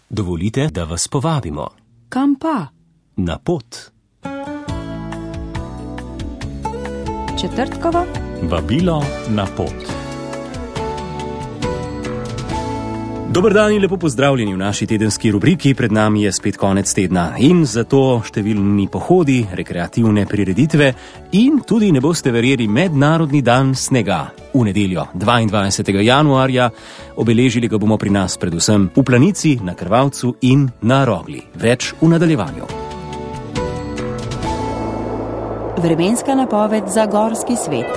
Dovolite, da vas povabimo. Kam pa? Na pot. Četrtkovo? Vabilo na pot. Dober dan in lepo pozdravljeni v naši tedenski rubriki. Pred nami je spet konec tedna in zato številni pohodi, rekreativne prireditve in tudi, ne boste verjeli, mednarodni dan snega. V nedeljo 22. januarja obeležili ga bomo pri nas predvsem v Planici, na Krvavcu in na Rogli. Več v nadaljevanju. Vremenska napoved za gorski svet.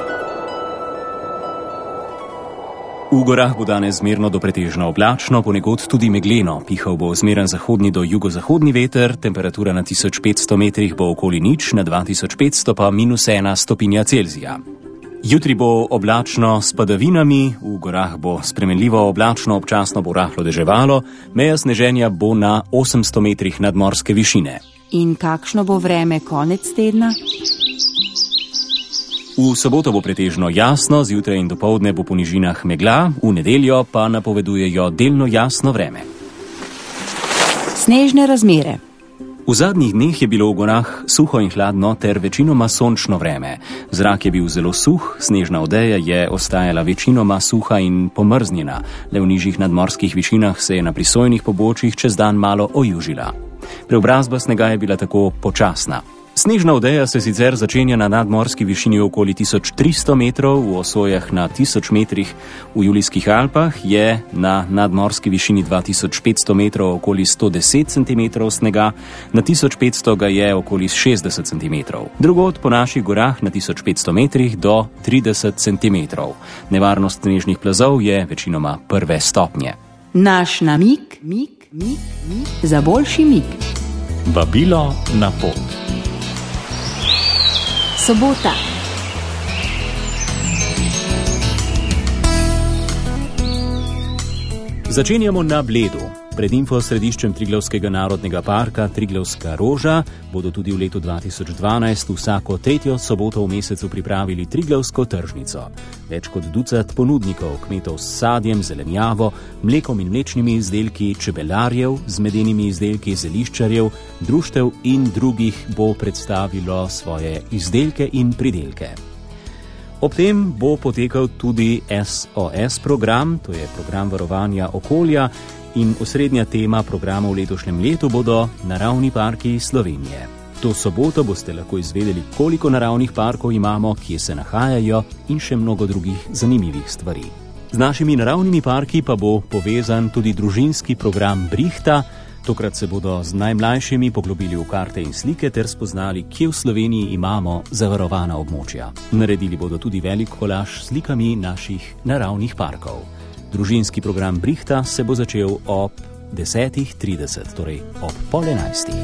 V gorah bo danes zmerno do pretežno oblačno, ponekod tudi megleno. Pihal bo zmeren zahodni do jugozahodni veter, temperatura na 1500 metrih bo okoli nič, na 2500 pa -1 stopinja Celzija. Jutri bo oblačno s padavinami, v gorah bo spremenljivo oblačno, občasno bo rahlo deževalo, meja sneženja bo na 800 metrih nadmorske višine. In kakšno bo vreme konec tedna? V soboto bo pretežno jasno, zjutraj in dopoldne bo po nižinah megla, v nedeljo pa napovedujejo delno jasno vreme. Snežne razmere. V zadnjih dneh je bilo v gorah suho in hladno ter večinoma sončno vreme. Zrak je bil zelo suh, snežna odeja je ostajala večinoma suha in pomrznjena. Le v nižjih nadmorskih višinah se je na prisojnih pobočjih čez dan malo ojužila. Preobrazba snega je bila tako počasna. Snežna odeja se sicer začenja na nadmorski višini okoli 1300 metrov, v osojah na 1000 metrih. V Julijskih Alpah je na nadmorski višini 2500 metrov okoli 110 cm snega, na 1500 ga je okoli 60 cm. Drugod po naših gorah na 1500 metrih do 30 cm. Nevarnost snežnih plazov je večinoma prve stopnje. Naš namig za boljši mig. Vabilo na pot. Sobota. Začenjamo na Bledu. Pred infosrediščem Triglavskega narodnega parka Triglavska Roža bodo tudi v letu 2012 vsako tretjo soboto v mesecu pripravili Triglavsko tržnico. Več kot ducat ponudnikov, kmetov s sadjem, zelenjavo, mlekom in mlečnimi izdelki, čebelarjev, z medenimi izdelki, zeliščarjev, društev in drugih bo predstavilo svoje izdelke in pridelke. Ob tem bo potekal tudi SOS program, to je program varovanja okolja, in osrednja tema programa v letošnjem letu bodo naravni parki Slovenije. To soboto boste lahko izvedeli, koliko naravnih parkov imamo, kje se nahajajo in še mnogo drugih zanimivih stvari. Z našimi naravnimi parki pa bo povezan tudi družinski program Brihta. Tokrat se bodo z najmlajšimi poglobili v karte in slike ter spoznali, kje v Sloveniji imamo zavarovana območja. Naredili bodo tudi velik kolaž s slikami naših naravnih parkov. Družinski program Brihta se bo začel ob 10:30, torej ob 10:30.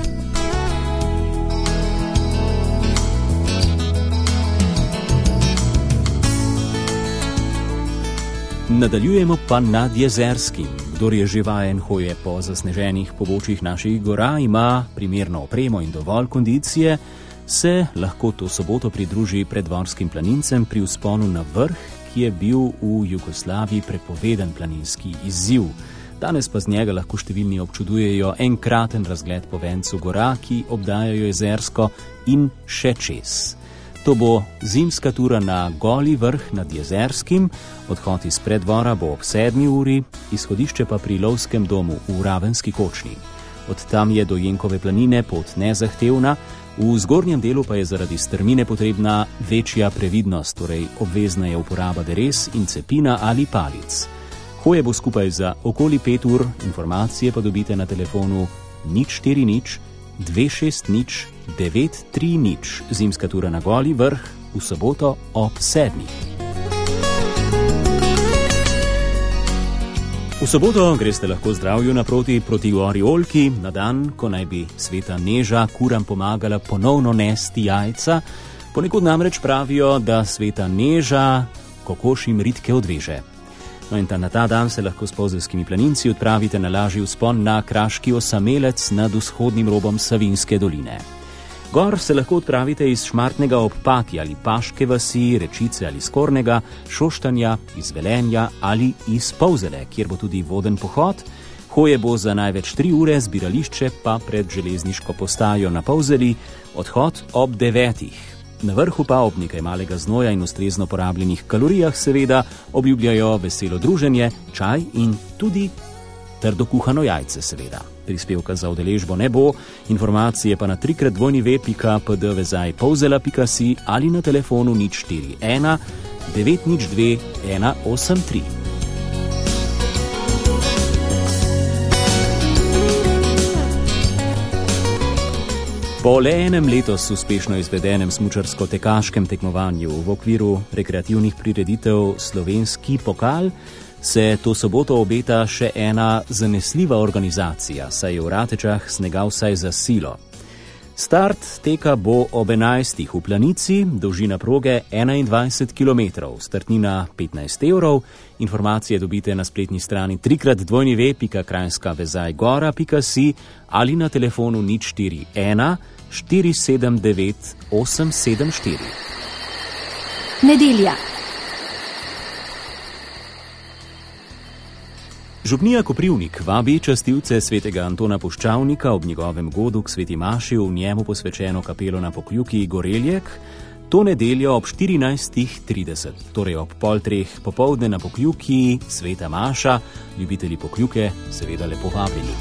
Nadaljujemo pa nad Jezerskim. Kdor je že vajen hoje po zasneženih pobočjih naših gora, ima primerno opremo in dovolj kondicije, se lahko to soboto pridruži predvorskim planincem pri vzponu na vrh, ki je bil v Jugoslaviji prepovedan planinski izziv. Danes pa z njega lahko številni občudujejo enkraten razgled po vencu gora, ki obdajajo Jezersko in še čez. To bo zimska tura na Goli vrh nad Jezerskim, odhod iz preddvora bo ob 7. uri, izhodišče pa pri lovskem domu v Ravenski Kočni. Od tam je do Jenkove planine pot nezahtevna, v zgornjem delu pa je zaradi strmine potrebna večja previdnost, torej obvezna je uporaba deres in cepina ali palic. Hoje bo skupaj za okoli 5 ur, informacije pa dobite na telefonu 040 260 930, zimska tura na Goli vrh v soboto ob 7. V soboto greste lahko zdravju naproti proti gori Oljki, na dan, ko naj bi sveta Neža kuram pomagala ponovno nesti jajca. Ponekod namreč pravijo, da sveta Neža kokošim ritke odveže. No in na ta dan se lahko s polzelskimi planinci odpravite na lažji vzpon na kraški osamelec nad vzhodnim robom Savinjske doline. Gor se lahko odpravite iz Šmartnega ob Paki ali Paške vasi, Rečice ali Skornega, Šoštanja, iz Velenja ali iz Polzele, kjer bo tudi voden pohod. Hoje bo za največ 3 ure, zbirališče pa pred železniško postajo na Polzeli, odhod ob 9. Na vrhu pa ob nekaj malega znoja in ustrezno porabljenih kalorijah seveda obljubljajo veselo druženje, čaj in tudi trdo kuhano jajce seveda. Prispevka za udeležbo ne bo, informacije pa na 3x2.pd/polzela.si ali na telefonu 041 902 183. Po le enem letos uspešno izvedenem smučarsko-tekaškem tekmovanju v okviru rekreativnih prireditev Slovenski pokal se to soboto obeta še ena zanesljiva organizacija, saj je v Ratečah snega vsaj za silo. Start teka bo ob 11. v Planici, dolžina proge 21 km, startnina 15 €. Informacije dobite na spletni strani 3x2.kranjskavezajgora.si ali na telefonu 041 479 874. Nedelja. Župnija Koprivnik vabi častilce svetega Antona Puščavnika ob njegovem godu k sveti maši v njemu posvečeno kapelo na Pokljuki Goreljek to nedeljo ob 14.30, torej ob 2:30 popoldne na Pokljuki sveta maša, ljubitelji Pokljuke seveda lepo vabljeni.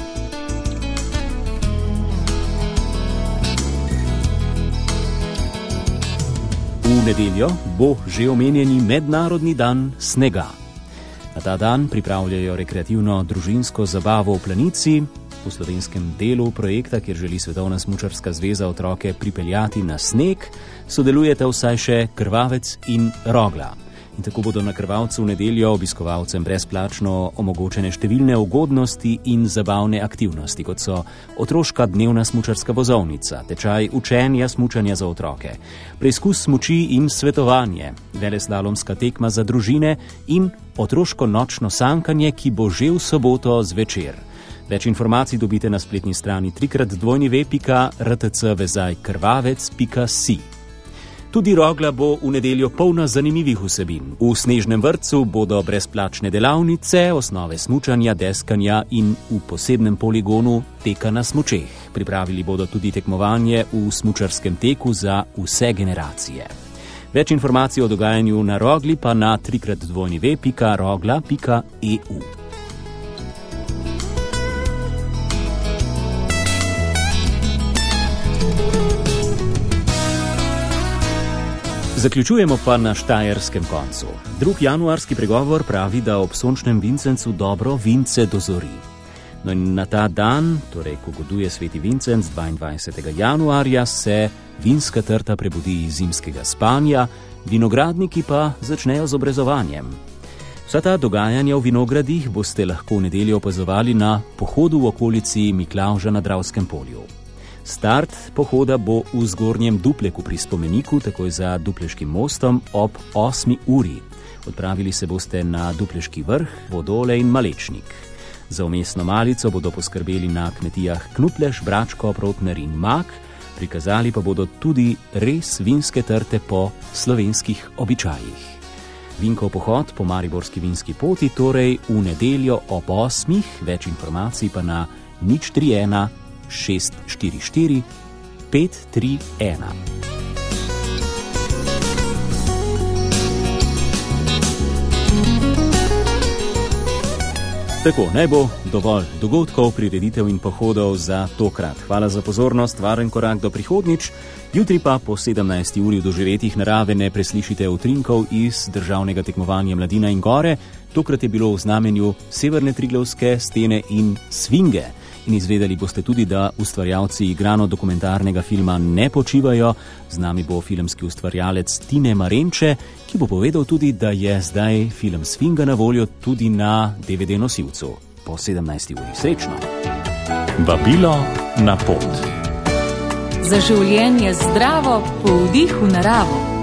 V nedeljo bo že omenjeni mednarodni dan snega. Na ta dan pripravljajo rekreativno družinsko zabavo v Planici. V slovenskem delu projekta, kjer želi Svetovna smučarska zveza otroke pripeljati na sneg, sodelujeta vsaj še Krvavec in Rogla. In tako bodo na Krvavcu v nedeljo obiskovalcem brezplačno omogočene številne ugodnosti in zabavne aktivnosti, kot so otroška dnevna smučarska vozovnica, tečaj učenja smučanja za otroke, preizkus smuči in svetovanje, veleslalomska tekma za družine in otroško nočno sankanje, ki bo že v soboto zvečer. Več informacij dobite na spletni strani 3x2.rtcvezajkrvavec.si. Tudi Rogla bo v nedeljo polna zanimivih vsebin. V Snežnem vrtcu bodo brezplačne delavnice, osnove smučanja, deskanja in v posebnem poligonu teka na smučeh. Pripravili bodo tudi tekmovanje v smučarskem teku za vse generacije. Več informacij o dogajanju na Rogli pa na 3x2.rogla.eu. Zaključujemo pa na štajerskem koncu. 2. januarski pregovor pravi, da ob sončnem Vincencu dobro vince dozori. No in na ta dan, torej ko goduje sveti Vincenc 22. januarja, se vinska trta prebudi iz zimskega spanja, vinogradniki pa začnejo z obrezovanjem. Vsa ta dogajanja v vinogradih boste lahko v nedeljo opazovali na pohodu v okolici Miklavža na Dravskem polju. Start pohoda bo v zgornjem Dupleku pri spomeniku, takoj za Dupleškim mostom ob 8. uri. Odpravili se boste na Dupleški vrh, Vodole in Malečnik. Za vmesno malico bodo poskrbeli na kmetijah Knupleš, Bračko, Protner in Mak, prikazali pa bodo tudi res vinske trte po slovenskih običajih. Vinkov pohod po Mariborski vinski poti, torej v nedeljo ob 8. Več informacij pa na 031 644 531. Tako, naj bo dovolj dogodkov, prireditev in pohodov za tokrat. Hvala za pozornost, varen korak do prihodnjič. Jutri pa po 17. uri v doživetjih narave ne preslišite utrinkov iz državnega tekmovanja Mladina in Gore. Tokrat je bilo v znamenju Severne Triglavske stene in svinge. In izvedeli boste tudi, da ustvarjalci igrano-dokumentarnega filma ne počivajo. Z nami bo filmski ustvarjalec Tine Marenče, ki bo povedal tudi, da je zdaj film Sfinga na voljo tudi na DVD nosilcu. Po 17. uri. Srečno! Vabilo na pot. Za življenje zdravo, po vdihu naravo.